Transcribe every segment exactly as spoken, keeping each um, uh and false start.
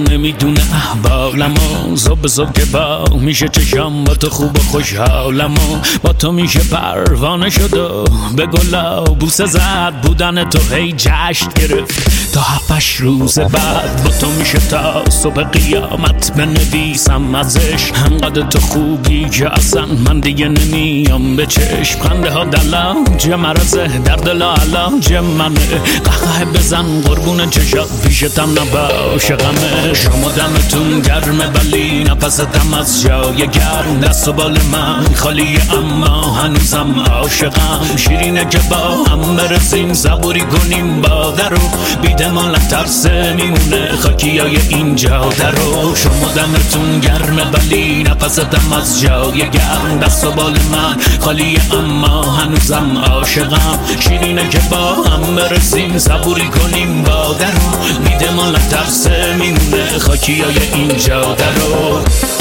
نمیدونه احوالم و صبح صبح که با میشه چشام با تو خوب و خوشحالم و با تو میشه پروانه شد و به گلا بوسه زد بودن تو هی جشن گرفت تا هفتش روز بعد با تو میشه تا صبح قیامت بنویسم ازش همقدر تو خوبی که اصلا من دیگه نمیام به چشم خنده ها دلاج مرزه در دل علاج منه قهقه بزن قربون چشات پیشتم نباشه غمه شما دمتون گرمه ولی نفستم از جای گرم دست و بال من خالیه اما هنوزم عاشقم شیرینه که با هم برسیم صبوری کنیم باده رو بیده مال ترسه میمونه خاکیای این جاده رو شما دمتون گرمه ولی نفستم از جای گرم دست و بال من خالیه اما هنوزم عاشقم شیرینه که با هم برسیم صبوری کنیم باده رو بیده مال ترسه میمونه خاکیای این جاده رو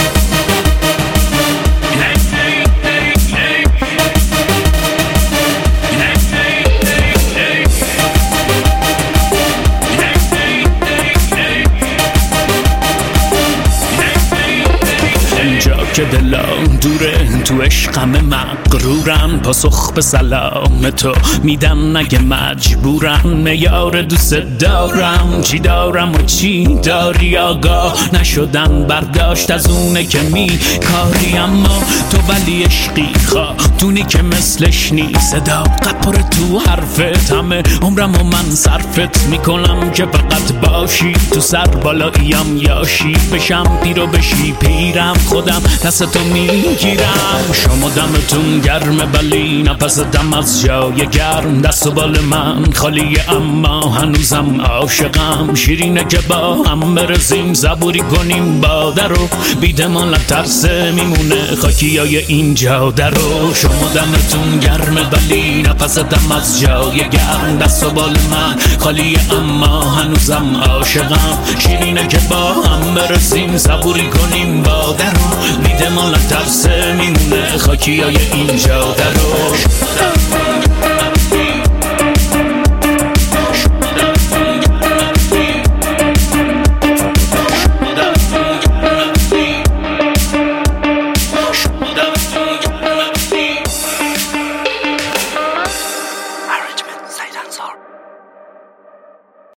که دلم دوره تو عشقم مغرورم پاسخ به سلام تو میدم نگه مجبورم میار دوست دارم چی دارم و چی داری آگاه نشدن برداشت از اونه که می کاری اما تو ولی عشقی خاتونی که مثلش نیست صداقت پر تو حرفت همه عمرم و من صرفت میکنم که فقط باشی تو سر بالاییم یاشی بشم پیر و بشی پیرم خودم دست تو میگیرم شما دمتون گرمه ولی نفس دم از جای گرم دست و بال من خالیه اما هنوزم عاشقم شیرینه که با هم برسیم صبوری کنیم باده رو بیده مال ترسه میمونه خاکیای این جاده رو شما دمتون گرمه ولی نفس دم از جای گرم دست و بال من خالیه اما هنوزم عاشقم شیرینه که با هم برسیم صبوری کنیم باده رو بیده مال ترسه میمونه خاکیای این جاده رو